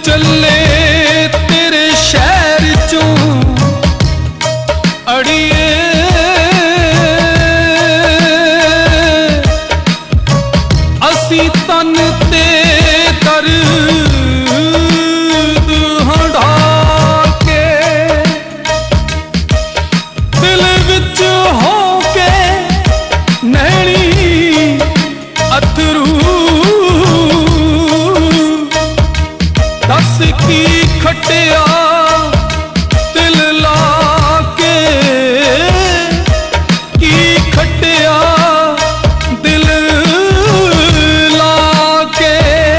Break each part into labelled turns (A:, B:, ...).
A: चले तेरे शहर चों अड़िए असी तन ते दर्द हंडा के दिल विच हो के नैनी अथरू दस की खटिया दिल ला के की खटिया दिल ला के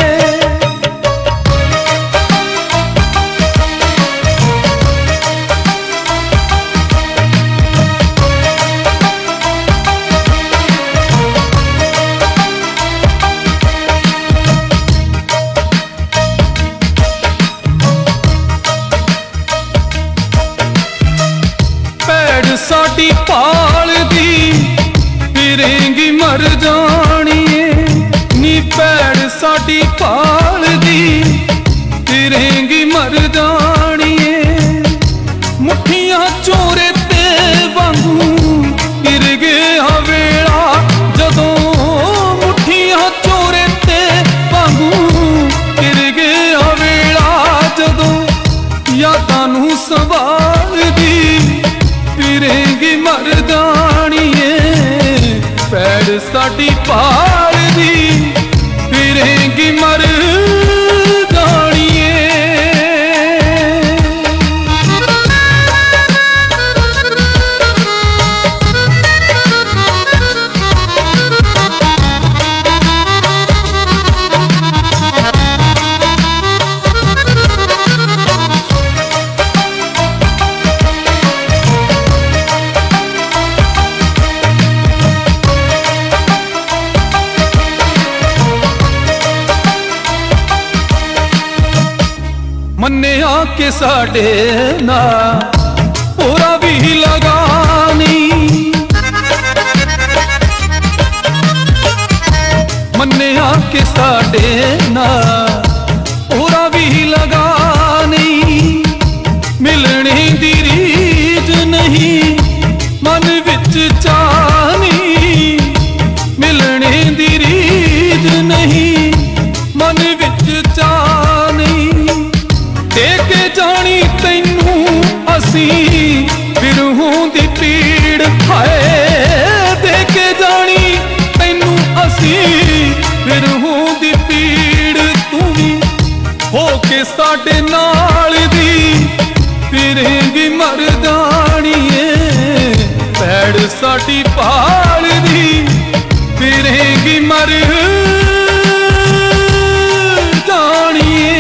A: साडी पाल दी फिरेंगी मर जानिए नी पैड़ साडी पाल दी फिरेंगी मर जानिए मुठियां चोरे ते वांगू गिर गया वेला जदों मुठियां चोरे ते वांगू गिर गया वेला जदों यादां नूं संभाल दी फिरेंगी मरदानिए पैड़ साडी पाल दी फिरेंगी मरदानिए मन्निया के साडे ना पूरा भी लगानी मन्निया के साडे ना पूरा भी लगानी मिलने दी रीज नहीं मन विच चाहनी मिलने दी रीज नहीं मन विच चाहनी देके जानी तैनू असी बिरहूं दी पीड़ हाय देके जानी तैनू असी बिरहूं दी पीड़ तू भी हो के साडे नाल दी फिरेंगी मरदानिए पैड़ साडी पाल दी फिरेंगी मरदानिए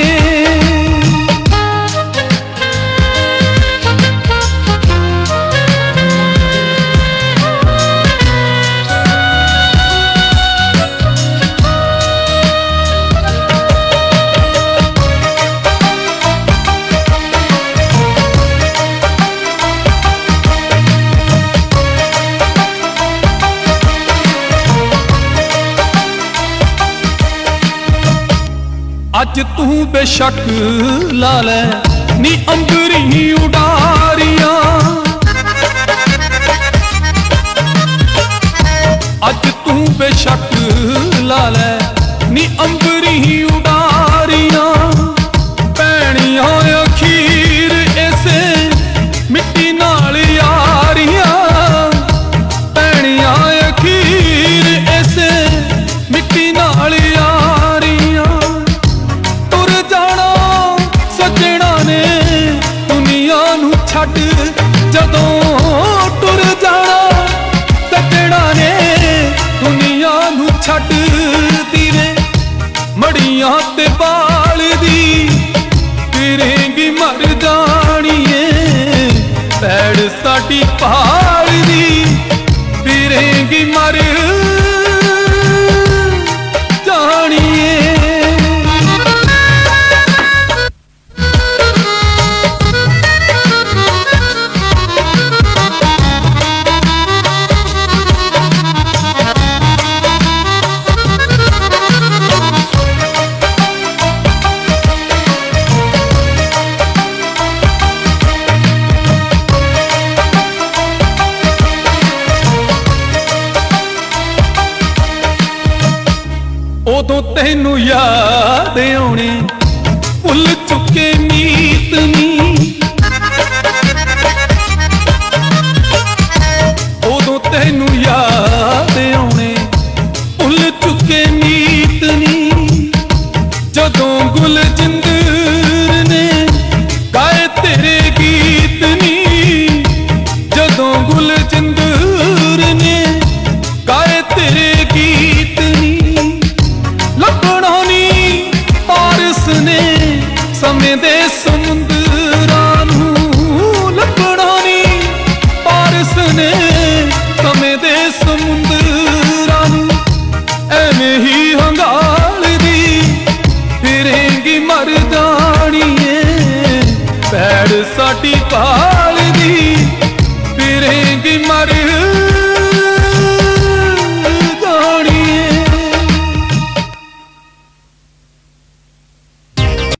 A: अज तू बेशक ला ले नी अंबरी उडारियां अज तू बेशक ला ले नी अंबरी उडारियां पैणियां अखीर ऐसे मिट्टी नाल यारियां पैणियां अखीर ऐसे मिट्टी नाल यारियां छड़ जदों टुर जाना सजना ने दुनिया नू छड़ दीवे मड़ियां ते बाल दी फिरेंगी मरदानिए पैड़ साडी पाल दी फिरेंगी मरदानिए ਤੈਨੂੰ ਯਾਦ ਆਉਣੇ ਭੁੱਲ ਚੁੱਕੇ ਮੀਤ ਨੀ। ਉਦੋਂ ਤੈਨੂੰ ਯਾਦ ਆਉਣੇ ਭੁੱਲ ਚੁੱਕੇ ਮੀਤ ਨੀ। ਜਦੋਂ ਗੁਲਜਿੰਦਰ ਨੇ ਗਾਏ ਤੇਰੇ ਗੀਤ ਨੀ। ਜਦੋਂ ਗੁਲਜਿੰਦਰ ਨੇ ਗਾਏ ਤੇਰੇ ਗੀਤ ਨੀ। ਲੱਭਣਾ ਨੀ ਪਾਰਸ ਨੇ ਸਮੇਂ ਦੇ ਸਮੁੰਦਰਾਂ ਨੂੰ। ਲੱਭਣਾ ਨੀ ਪਾਰਸ ਨੇ ਸਮੇਂ ਦੇ ਸਮੁੰਦਰਾਂ ਨੂੰ। ਐਵੇਂ ਹੀ ਹੰਗਾਲਦੀ ਫਿਰੇਂਗੀ ਮਰਦਾਣੀਏ। ਭੈੜ ਸਾਡੀ ਭਾਲਦੀ ਫਿਰੇਂਗੀ ਮਰ